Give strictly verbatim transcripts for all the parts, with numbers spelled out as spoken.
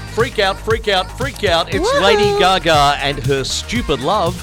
Freak out, freak out, freak out. It's Woohoo! Lady Gaga and her stupid love.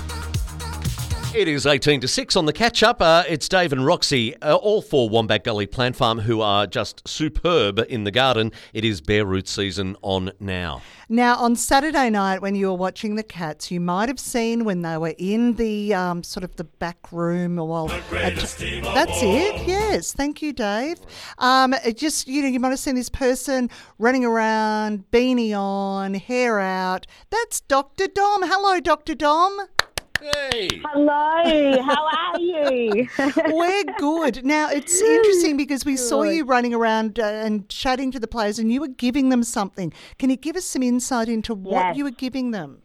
It is eighteen to six on the catch-up. Uh, it's Dave and Roxy, uh, all for Wombat Gully Plant Farm, who are just superb in the garden. It is bare root season on now. Now, on Saturday night when you were watching the Cats, you might have seen when they were in the um, sort of the back room. Or well, that's it. Yes, thank you, Dave. Um, it just you know, you might have seen this person running around, beanie on, hair out. That's Doctor Dom. Hello, Doctor Dom. Hey. Hello, how are you? We're good. Now, it's interesting because we saw you running around uh, and chatting to the players and you were giving them something. Can you give us some insight into what Yes. you were giving them?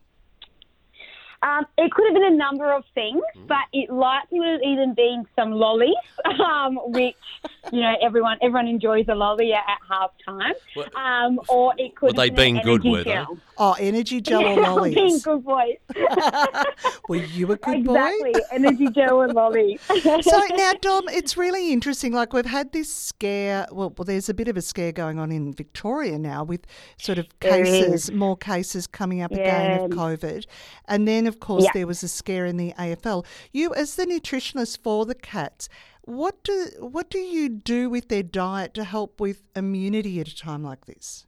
Um, it could have been a number of things, but it likely would have even been some lollies, um, which, you know, everyone everyone enjoys a lolly at, at half time. Um, or it could Were have they been being an good, energy were they? gel. Oh, energy gel or lollies? Being good boys. Were you a good Exactly, boy? energy gel and lollies. So now, Dom, it's really interesting. Like we've had this scare. Well, well, there's a bit of a scare going on in Victoria now with sort of There cases, is. more cases coming up Yeah. again of COVID. And then, of course, Yeah. there was a scare in the A F L. You, as the nutritionist for the Cats, what do what do you do with their diet to help with immunity at a time like this?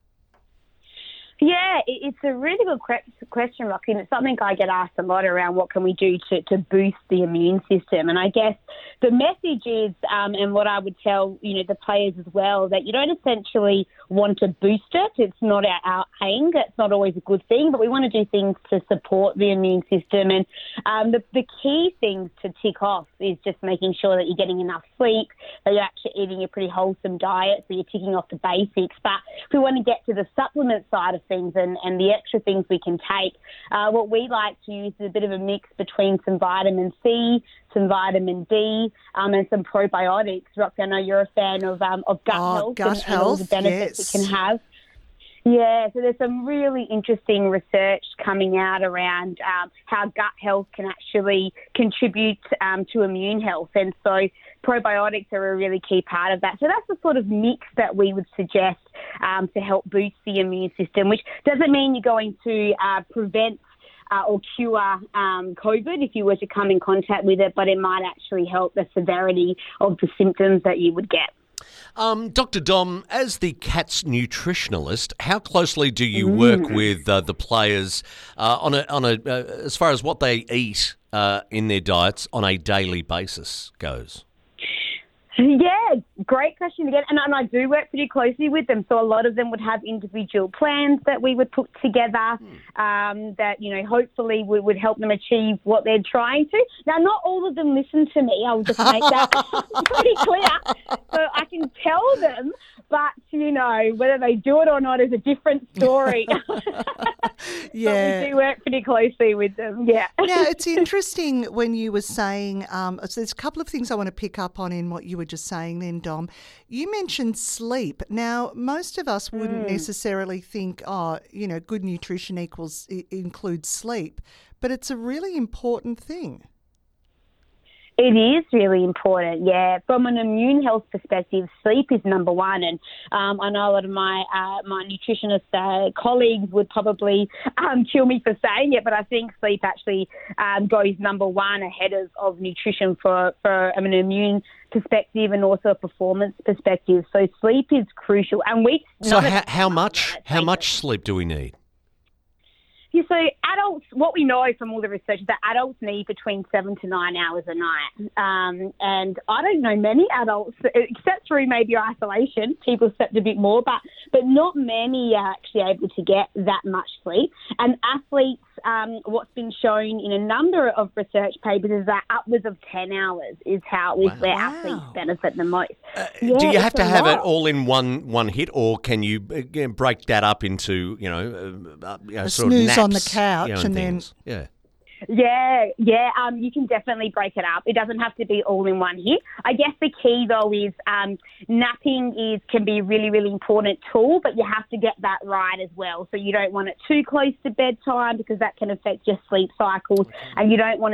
Yeah, it- it's a really good que- question, Rocky, and it's something I get asked a lot around what can we do to, to boost the immune system. And I guess the message is, um, and what I would tell, you know, the players as well, that you don't essentially want to boost it. It's not our, our aim. It's not always a good thing, but we want to do things to support the immune system. And um, the, the key things to tick off is just making sure that you're getting enough sleep, that you're actually eating a pretty wholesome diet, so you're ticking off the basics. But if we want to get to the supplement side of things and, and the extra things we can take, uh, what we like to use is a bit of a mix between some vitamin C, some vitamin D, um, and some probiotics. Roxy, I know you're a fan of um, of gut Oh, health gut and, and all the health, benefits yes. it can have. Yeah, so there's some really interesting research coming out around um, how gut health can actually contribute um, to immune health. And so probiotics are a really key part of that. So that's the sort of mix that we would suggest um, to help boost the immune system, which doesn't mean you're going to uh, prevent Uh, or cure um, COVID if you were to come in contact with it, but it might actually help the severity of the symptoms that you would get. Um, Doctor Dom, as the Cats nutritionalist, how closely do you work with uh, the players uh, on a on a uh, as far as what they eat uh, in their diets on a daily basis goes? Yeah, great question again. And, and I do work pretty closely with them. So a lot of them would have individual plans that we would put together um, that, you know, hopefully would, would help them achieve what they're trying to. Now, not all of them listen to me. I'll just make that pretty clear. So I can tell them, but, you know, whether they do it or not is a different story. Yeah. But we do work pretty closely with them, yeah. Now, it's interesting when you were saying, um, so there's a couple of things I want to pick up on in what you were just saying then, Dom. You mentioned sleep. Now, most of us wouldn't necessarily think, oh, you know, good nutrition equals i- includes sleep, but it's a really important thing. It is really important, yeah. From an immune health perspective, sleep is number one. And um, I know a lot of my uh, my nutritionist uh, colleagues would probably um, kill me for saying it, but I think sleep actually um, goes number one ahead of, of nutrition for, for an immune perspective and also a performance perspective. So sleep is crucial. And we So none of how, us- how much let's how face much it. sleep do we need? Yeah, so adults, what we know from all the research is that adults need between seven to nine hours a night. Um, and I don't know many adults, except through maybe isolation, people slept a bit more, but, but not many are actually able to get that much sleep. And athletes, um, what's been shown in a number of research papers is that upwards of ten hours is how is where Wow. athletes benefit the most. Uh, Yeah, do you have it's to a have it lot. all in one one hit, or can you uh, break that up into you know, uh, uh, you know A sort snooze of on the naps, couch you know, and then- things? yeah. Yeah, yeah, um, you can definitely break it up. It doesn't have to be all in one hit. I guess the key, though, is um, napping is can be a really, really important tool, but you have to get that right as well. So you don't want it too close to bedtime because that can affect your sleep cycles, and you don't want to nap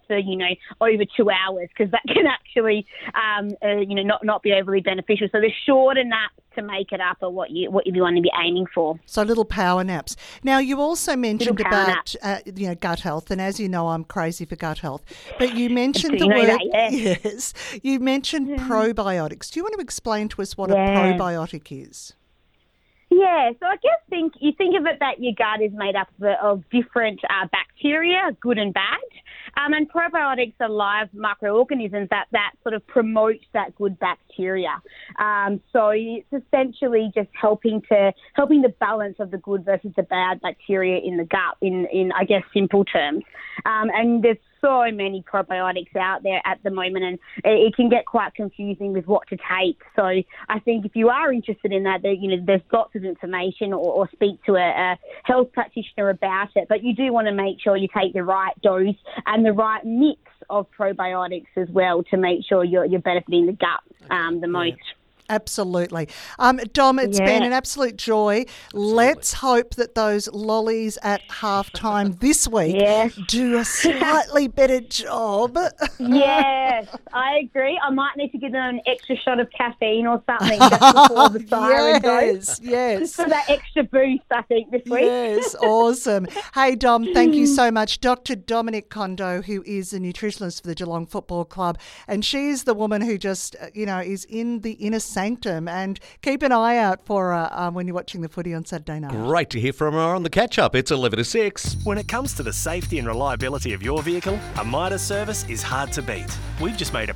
for, you know, over two hours because that can actually, um, uh, you know, not, not be overly beneficial. So the shorter naps to make it up are what you what you want to be aiming for. So little power naps. Now, you also mentioned Little power about uh, you know gut health, and as you know, I'm crazy for gut health. But you mentioned You the know word that, yeah. yes. You mentioned probiotics. Do you want to explain to us what Yeah. a probiotic is? Yeah, so I guess think you think of it that your gut is made up of, of different uh, bacteria, good and bad, um, and probiotics are live microorganisms that, that sort of promote that good bacteria. Um, so it's essentially just helping to helping the balance of the good versus the bad bacteria in the gut. In in I guess simple terms, um, and there's so many probiotics out there at the moment, and it can get quite confusing with what to take. So I think if you are interested in that, there, you know, there's lots of information, or, or speak to a, a health practitioner about it. But you do want to make sure you take the right dose and the right mix of probiotics as well to make sure you're, you're benefiting the gut um, the most. Absolutely. Um, Dom, it's Yeah. been an absolute joy. Let's hope that those lollies at halftime this week Yes. do a slightly better job. Yes, I agree. I might need to give them an extra shot of caffeine or something just before the siren goes. Yes, yes. For that extra boost, I think, this week. Yes, awesome. Hey, Dom, thank you so much. Doctor Dominic Kondo, who is a nutritionist for the Geelong Football Club, and she is the woman who just, uh, you know, is in the inner sanctum, and keep an eye out for her um, when you're watching the footy on Saturday night. Great to hear from her on the catch-up. It's eleven to six. When it comes to the safety and reliability of your vehicle, a Mitre service is hard to beat. We've just made a